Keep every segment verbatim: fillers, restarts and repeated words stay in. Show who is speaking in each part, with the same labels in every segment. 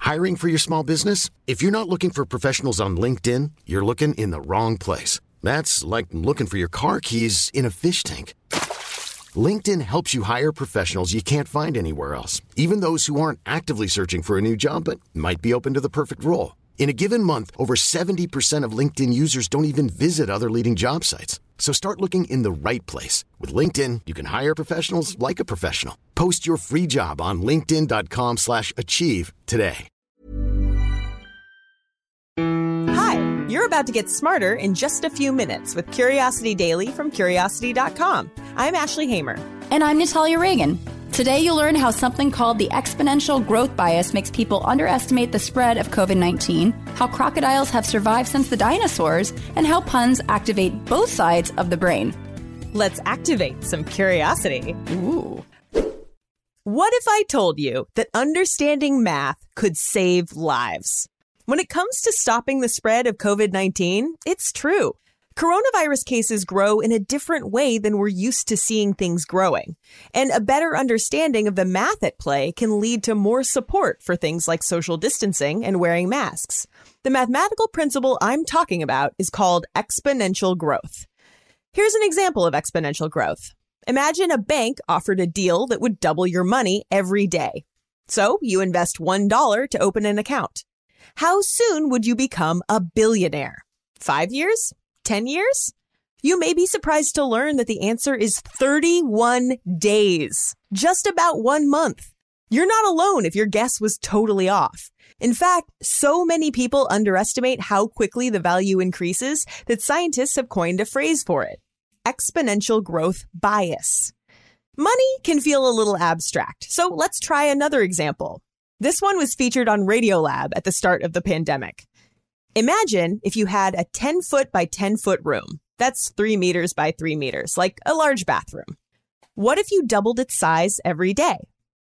Speaker 1: Hiring for your small business? If you're not looking for professionals on LinkedIn, you're looking in the wrong place. That's like looking for your car keys in a fish tank. LinkedIn helps you hire professionals you can't find anywhere else, even those who aren't actively searching for a new job but might be open to the perfect role. In a given month, over seventy percent of LinkedIn users don't even visit other leading job sites. So start looking in the right place. With LinkedIn, you can hire professionals like a professional. Post your free job on linkedin.com slash achieve today.
Speaker 2: Hi, you're about to get smarter in just a few minutes with Curiosity Daily from Curiosity dot com. I'm Ashley Hamer.
Speaker 3: And I'm Natalia Reagan. Today you'll learn how something called the exponential growth bias makes people underestimate the spread of covid nineteen, how crocodiles have survived since the dinosaurs, and how puns activate both sides of the brain.
Speaker 2: Let's activate some curiosity.
Speaker 3: Ooh.
Speaker 2: What if I told you that understanding math could save lives? When it comes to stopping the spread of covid nineteen, it's true. Coronavirus cases grow in a different way than we're used to seeing things growing. And a better understanding of the math at play can lead to more support for things like social distancing and wearing masks. The mathematical principle I'm talking about is called exponential growth. Here's an example of exponential growth. Imagine a bank offered a deal that would double your money every day. So you invest one dollar to open an account. How soon would you become a billionaire? Five years? Ten years? You may be surprised to learn that the answer is thirty-one days. Just about one month. You're not alone if your guess was totally off. In fact, so many people underestimate how quickly the value increases that scientists have coined a phrase for it: exponential growth bias. Money can feel a little abstract, so let's try another example. This one was featured on Radiolab at the start of the pandemic. Imagine if you had a ten foot by ten foot room. That's three meters by three meters, like a large bathroom. What if you doubled its size every day?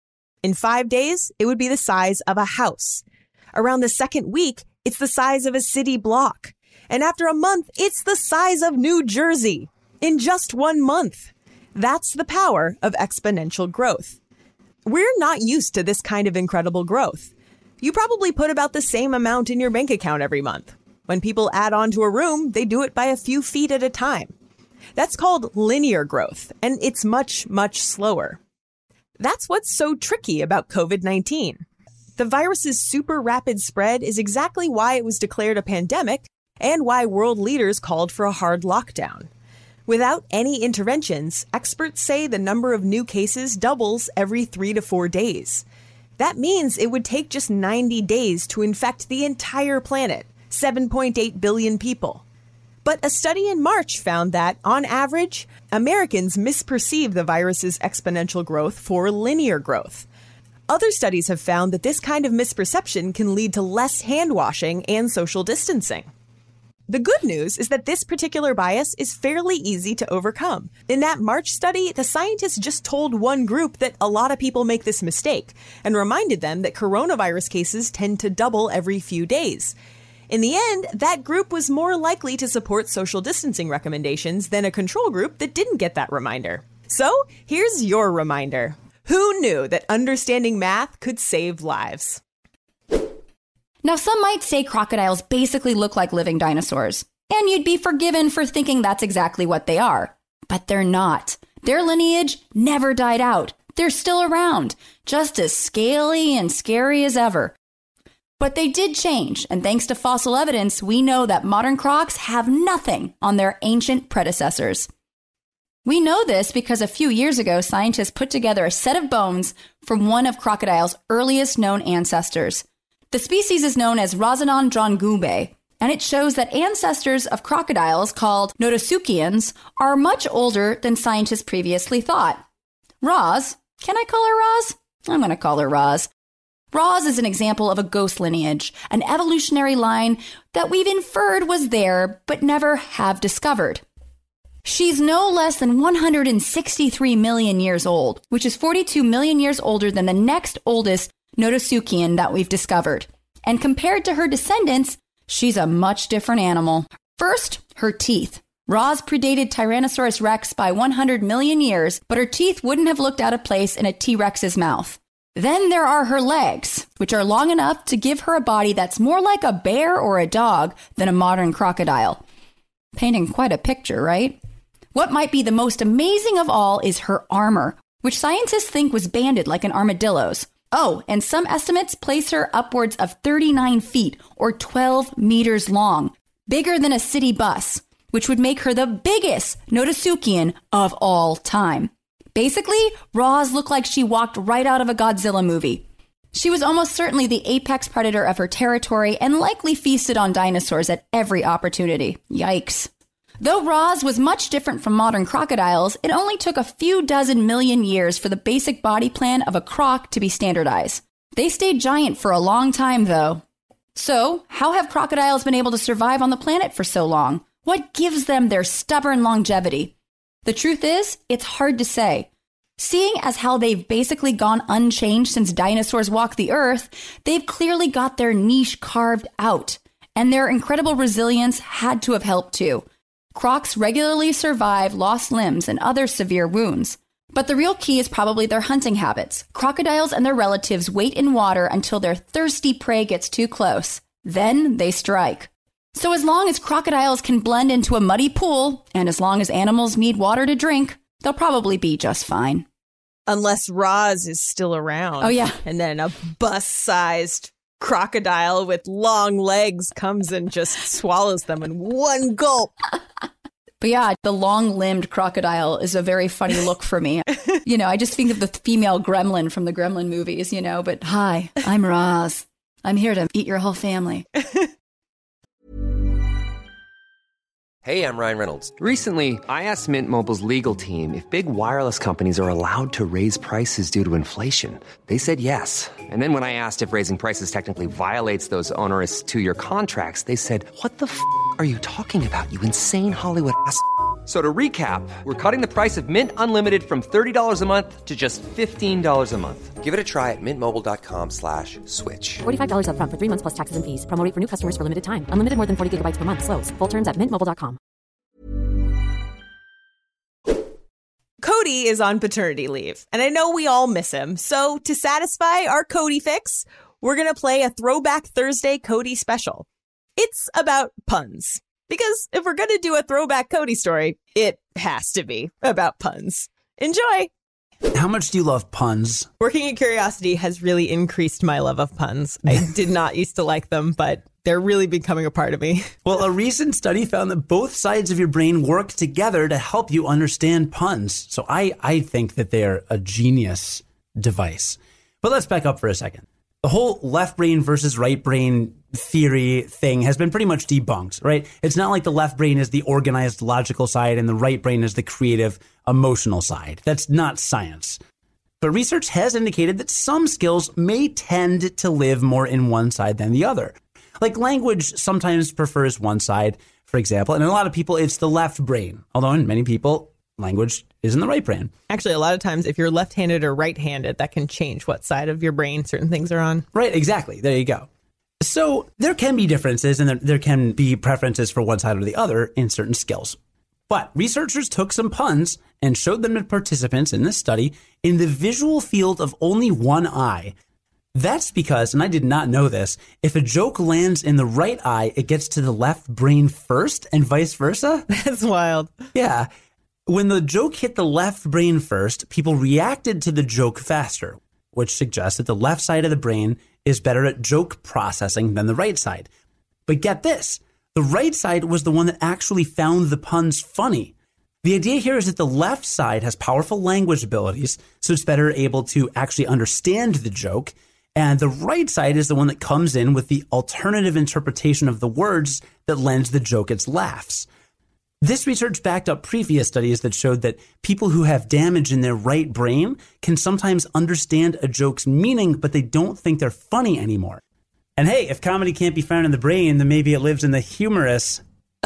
Speaker 2: In five days, it would be the size of a house. Around the second week, it's the size of a city block. And after a month, it's the size of New Jersey. In just one month. That's the power of exponential growth. We're not used to this kind of incredible growth. You probably put about the same amount in your bank account every month. When people add on to a room, they do it by a few feet at a time. That's called linear growth, and it's much, much slower. That's what's so tricky about covid nineteen. The virus's super rapid spread is exactly why it was declared a pandemic and why world leaders called for a hard lockdown. Without any interventions, experts say the number of new cases doubles every three to four days. That means it would take just ninety days to infect the entire planet, seven point eight billion people. But a study in March found that, on average, Americans misperceive the virus's exponential growth for linear growth. Other studies have found that this kind of misperception can lead to less hand washing and social distancing. The good news is that this particular bias is fairly easy to overcome. In that March study, the scientists just told one group that a lot of people make this mistake and reminded them that coronavirus cases tend to double every few days. In the end, that group was more likely to support social distancing recommendations than a control group that didn't get that reminder. So here's your reminder. Who knew that understanding math could save lives?
Speaker 3: Now, some might say crocodiles basically look like living dinosaurs, and you'd be forgiven for thinking that's exactly what they are. But they're not. Their lineage never died out. They're still around, just as scaly and scary as ever. But they did change, and thanks to fossil evidence, we know that modern crocs have nothing on their ancient predecessors. We know this because a few years ago, scientists put together a set of bones from one of crocodile's earliest known ancestors. The species is known as Rosenon drongube, and it shows that ancestors of crocodiles called Notosuchians are much older than scientists previously thought. Roz, can I call her Roz? I'm going to call her Roz. Roz is an example of a ghost lineage, an evolutionary line that we've inferred was there but never have discovered. She's no less than one hundred sixty-three million years old, which is forty-two million years older than the next oldest Notosuchian that we've discovered. And compared to her descendants, she's a much different animal. First, her teeth. Roz predated Tyrannosaurus rex by one hundred million years, but her teeth wouldn't have looked out of place in a T-Rex's mouth. Then there are her legs, which are long enough to give her a body that's more like a bear or a dog than a modern crocodile. Painting quite a picture, right? What might be the most amazing of all is her armor, which scientists think was banded like an armadillo's. Oh, and some estimates place her upwards of thirty-nine feet or twelve meters long, bigger than a city bus, which would make her the biggest Nodosukean of all time. Basically, Roz looked like she walked right out of a Godzilla movie. She was almost certainly the apex predator of her territory and likely feasted on dinosaurs at every opportunity. Yikes. Though Roz was much different from modern crocodiles, it only took a few dozen million years for the basic body plan of a croc to be standardized. They stayed giant for a long time, though. So, how have crocodiles been able to survive on the planet for so long? What gives them their stubborn longevity? The truth is, it's hard to say. Seeing as how they've basically gone unchanged since dinosaurs walked the earth, they've clearly got their niche carved out, and their incredible resilience had to have helped too. Crocs regularly survive lost limbs and other severe wounds. But the real key is probably their hunting habits. Crocodiles and their relatives wait in water until their thirsty prey gets too close. Then they strike. So as long as crocodiles can blend into a muddy pool, and as long as animals need water to drink, they'll probably be just fine.
Speaker 2: Unless Roz is still around.
Speaker 3: Oh, yeah.
Speaker 2: And then a bus-sized crocodile with long legs comes and just swallows them in one gulp.
Speaker 3: But yeah, the long-limbed crocodile is a very funny look for me. You know, I just think of the female gremlin from the Gremlin movies, you know, but hi, I'm Roz. I'm here to eat your whole family.
Speaker 4: Hey, I'm Ryan Reynolds. Recently, I asked Mint Mobile's legal team if big wireless companies are allowed to raise prices due to inflation. They said yes. And then when I asked if raising prices technically violates those onerous two-year contracts, they said, what the f*** are you talking about, you insane Hollywood ass f- So to recap, we're cutting the price of Mint Unlimited from thirty dollars a month to just fifteen dollars a month. Give it a try at mintmobile.com slash switch.
Speaker 5: forty-five dollars up front for three months plus taxes and fees. Promo rate for new customers for limited time. Unlimited more than forty gigabytes per month. Slows full terms at mint mobile dot com.
Speaker 2: Cody is on paternity leave, and I know we all miss him. So to satisfy our Cody fix, we're going to play a Throwback Thursday Cody special. It's about puns. Because if we're going to do a Throwback Cody story, it has to be about puns. Enjoy!
Speaker 6: How much do you love puns?
Speaker 2: Working at Curiosity has really increased my love of puns. I did not used to like them, but they're really becoming a part of me.
Speaker 6: Well, a recent study found that both sides of your brain work together to help you understand puns. So I, I think that they're a genius device. But let's back up for a second. The whole left brain versus right brain theory thing has been pretty much debunked, right? It's not like the left brain is the organized, logical side and the right brain is the creative, emotional side. That's not science. But research has indicated that some skills may tend to live more in one side than the other. Like language sometimes prefers one side, for example, and in a lot of people, it's the left brain. Although in many people, language is in the right brain.
Speaker 2: Actually, a lot of times, if you're left-handed or right-handed, that can change what side of your brain certain things are on.
Speaker 6: Right, exactly. There you go. So there can be differences and there, there can be preferences for one side or the other in certain skills. But researchers took some puns and showed them to participants in this study in the visual field of only one eye. That's because, and I did not know this, if a joke lands in the right eye, it gets to the left brain first and vice versa.
Speaker 2: That's wild.
Speaker 6: Yeah. When the joke hit the left brain first, people reacted to the joke faster, which suggests that the left side of the brain is better at joke processing than the right side. But get this, the right side was the one that actually found the puns funny. The idea here is that the left side has powerful language abilities, so it's better able to actually understand the joke. And the right side is the one that comes in with the alternative interpretation of the words that lends the joke its laughs. This research backed up previous studies that showed that people who have damage in their right brain can sometimes understand a joke's meaning, but they don't think they're funny anymore. And hey, if comedy can't be found in the brain, then maybe it lives in the humorous.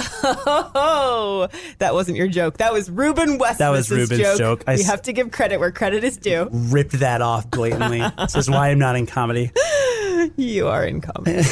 Speaker 2: Oh, that wasn't your joke. That was Ruben West's
Speaker 6: That was Ruben's
Speaker 2: joke.
Speaker 6: joke. I
Speaker 2: you have to give credit where credit is due.
Speaker 6: Ripped that off blatantly. This is why I'm not in comedy.
Speaker 2: You are in comedy.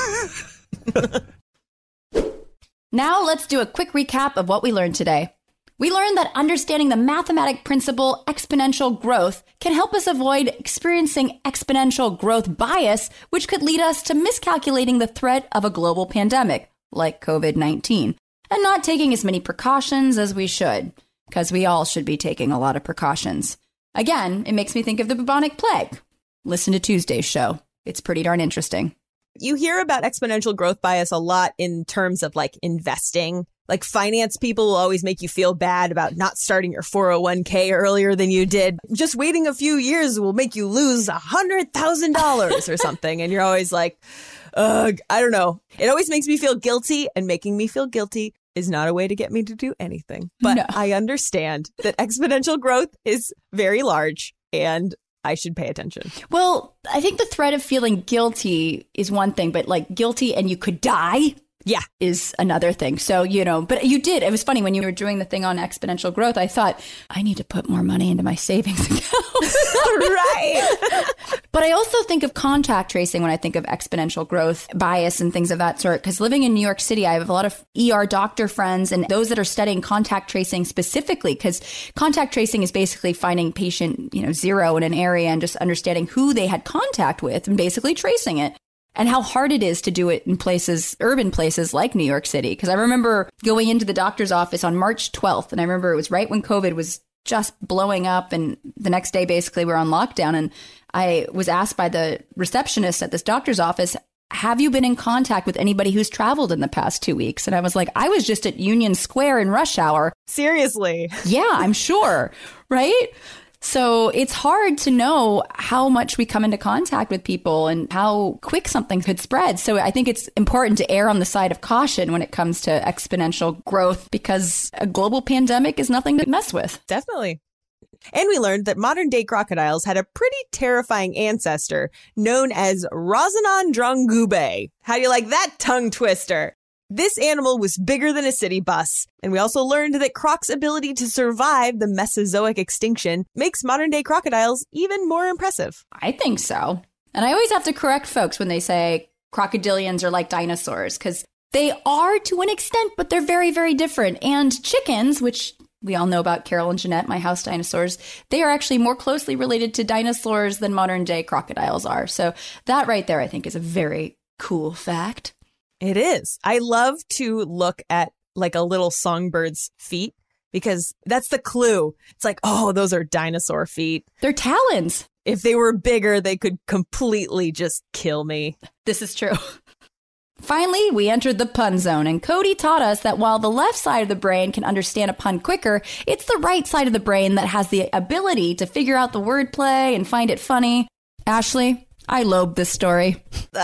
Speaker 3: Now let's do a quick recap of what we learned today. We learned that understanding the mathematic principle exponential growth can help us avoid experiencing exponential growth bias, which could lead us to miscalculating the threat of a global pandemic, like COVID nineteen, and not taking as many precautions as we should, because we all should be taking a lot of precautions. Again, it makes me think of the bubonic plague. Listen to Tuesday's show. It's pretty darn interesting.
Speaker 2: You hear about exponential growth bias a lot in terms of like investing. Like finance people will always make you feel bad about not starting your four oh one k earlier than you did. Just waiting a few years will make you lose one hundred thousand dollars or something. And you're always like, ugh, I don't know. It always makes me feel guilty, and making me feel guilty is not a way to get me to do anything. But no. I understand that exponential growth is very large and I should pay attention.
Speaker 3: Well, I think the threat of feeling guilty is one thing, but like guilty and you could die. Yeah, is another thing. So, you know, but you did. It was funny when you were doing the thing on exponential growth. I thought, I need to put more money into my savings account.
Speaker 2: Right.
Speaker 3: But I also think of contact tracing when I think of exponential growth bias and things of that sort. Because living in New York City, I have a lot of E R doctor friends and those that are studying contact tracing specifically, because contact tracing is basically finding patient, you know, zero in an area and just understanding who they had contact with and basically tracing it. And how hard it is to do it in places, urban places like New York City. Because I remember going into the doctor's office on March twelfth, and I remember it was right when COVID was just blowing up. And the next day, basically, we were on lockdown. And I was asked by the receptionist at this doctor's office, have you been in contact with anybody who's traveled in the past two weeks? And I was like, I was just at Union Square in rush hour.
Speaker 2: Seriously?
Speaker 3: Yeah, I'm sure. Right? So it's hard to know how much we come into contact with people and how quick something could spread. So I think it's important to err on the side of caution when it comes to exponential growth, because a global pandemic is nothing to mess with.
Speaker 2: Definitely. And we learned that modern day crocodiles had a pretty terrifying ancestor known as Rosenon drongube. How do you like that tongue twister? This animal was bigger than a city bus, and we also learned that Croc's ability to survive the Mesozoic extinction makes modern-day crocodiles even more impressive.
Speaker 3: I think so. And I always have to correct folks when they say crocodilians are like dinosaurs, because they are to an extent, but they're very, very different. And chickens, which we all know about Carol and Jeanette, my house dinosaurs, they are actually more closely related to dinosaurs than modern-day crocodiles are. So that right there, I think, is a very cool fact.
Speaker 2: It is. I love to look at like a little songbird's feet because that's the clue. It's like, oh, those are dinosaur feet.
Speaker 3: They're talons.
Speaker 2: If they were bigger, they could completely just kill me.
Speaker 3: This is true. Finally, we entered the pun zone, and Cody taught us that while the left side of the brain can understand a pun quicker, it's the right side of the brain that has the ability to figure out the wordplay and find it funny. Ashley, I lobed this story.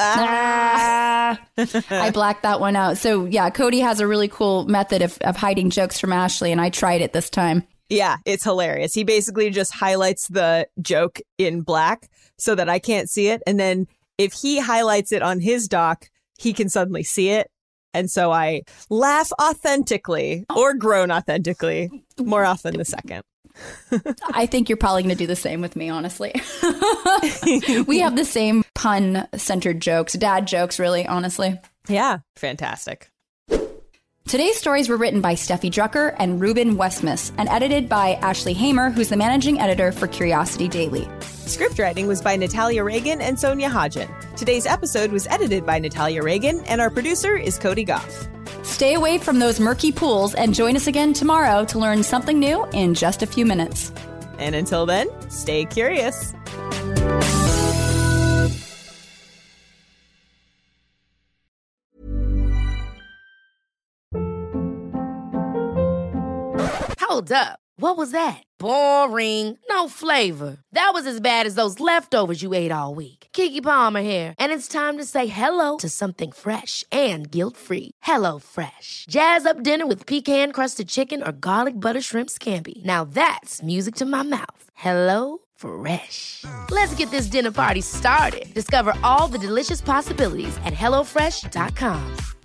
Speaker 3: Ah. I blacked that one out. So yeah, Cody has a really cool method of, of hiding jokes from Ashley, and I tried it this time.
Speaker 2: Yeah, it's hilarious. He basically just highlights the joke in black so that I can't see it. And then if he highlights it on his doc, he can suddenly see it. And so I laugh authentically or groan authentically more often the second.
Speaker 3: I think you're probably going to do the same with me, honestly. We have the same pun-centered jokes, dad jokes, really, honestly.
Speaker 2: Yeah, fantastic.
Speaker 3: Today's stories were written by Steffi Drucker and Ruben Westmus and edited by Ashley Hamer, who's the managing editor for Curiosity Daily.
Speaker 2: Script writing was by Natalia Reagan and Sonia Hodgen. Today's episode was edited by Natalia Reagan, and our producer is Cody Goff.
Speaker 3: Stay away from those murky pools and join us again tomorrow to learn something new in just a few minutes.
Speaker 2: And until then, stay curious.
Speaker 7: Hold up. What was that? Boring. No flavor. That was as bad as those leftovers you ate all week. Keke Palmer here. And it's time to say hello to something fresh and guilt-free. Hello Fresh. Jazz up dinner with pecan-crusted chicken or garlic butter shrimp scampi. Now that's music to my mouth. Hello Fresh. Let's get this dinner party started. Discover all the delicious possibilities at hello fresh dot com.